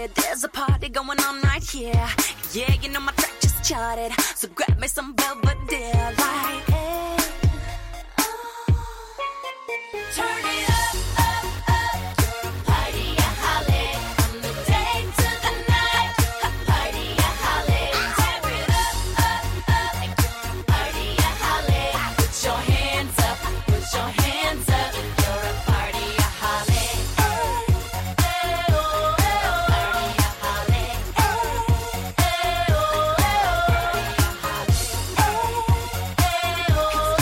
party. There's a party going on right here. Yeah, you know my track just charted, so grab me some Belvedere. Like, hey, oh. Turn it up, up, up. Party at Holly. From the day to the night. Party at Holly. Tear it up, up, up. Party at Holly. Put your hands up, put your hands up. You're a party at Holly. Hey, oh, hey, oh. Party at Holly. Hey, oh, hey, oh.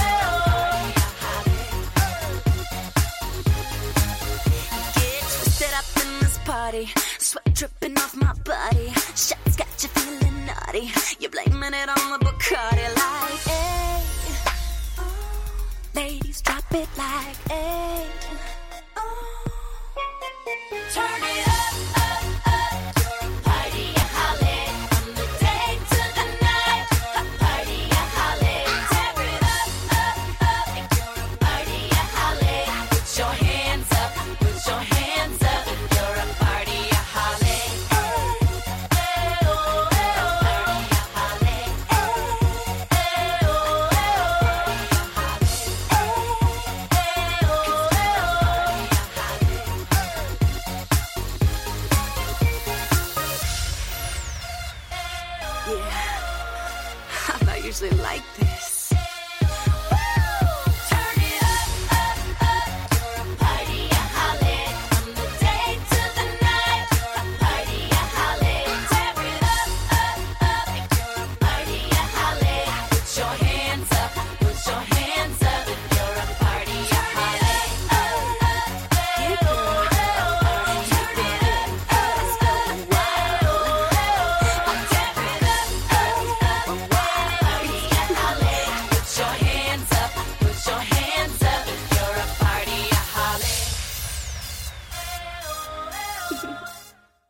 Get twisted up in this party, sweat dripping off my body. Shots got you feeling naughty. You're blaming it on the Bacardi. Like, hey, oh. Ladies, drop it like, hey, oh. Turn it up, up, up. Party at Holly. From the day to the night. Party at Holly. Tear it up, up, up. Party at Holly. Put your hands up, put your hands up. You're a party at Holly. Hey, oh, hey, oh. Party at Holly. Hey, oh, hey, oh. Hey, oh, hey, oh. Yeah, I'm not usually like this.